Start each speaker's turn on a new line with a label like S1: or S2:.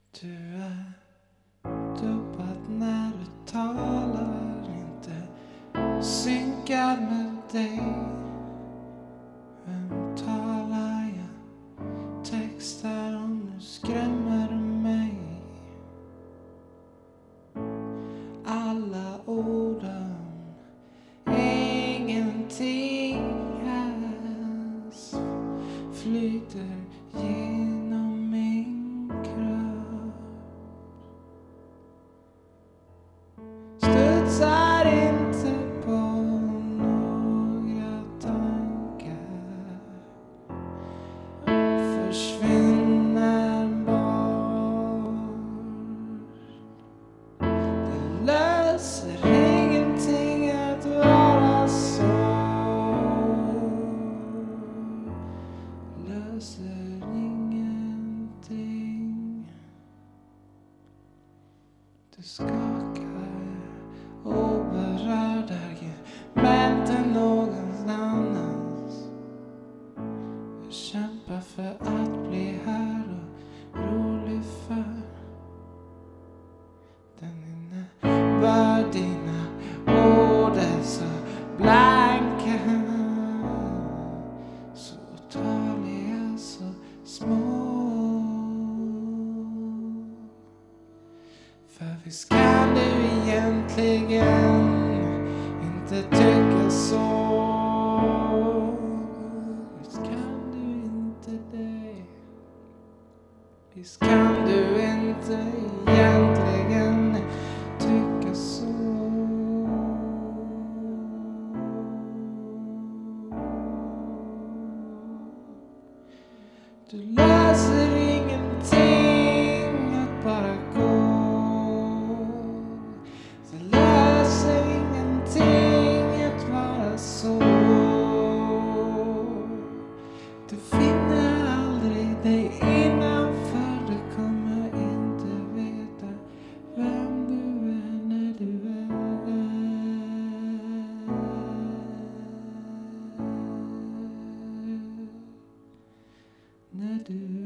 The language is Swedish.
S1: Du är dubbad när du talar, inte synkad med dig. Vem talar jag? Textar om nu skrämmer du mig. Alla orden, ingenting alls flyter genom min kropp. Studsar inte på några tankar, försvinner bort. Det löser ingenting att vara så. Löser ingenting. Du skakar oberörd argumenten någonstans. Jag kämpar för att bli hörd och rolig för den innebär dina ord är så blanka, så otaliga, så små. För visst kan du egentligen inte tycka så. Visst kan du inte det. Visst kan du inte egentligen tycka så. Du löser ingenting att bara gå. Du löser ingenting att vara så. Du finner aldrig dig innanför. Du kommer inte veta vem du är när du är. När du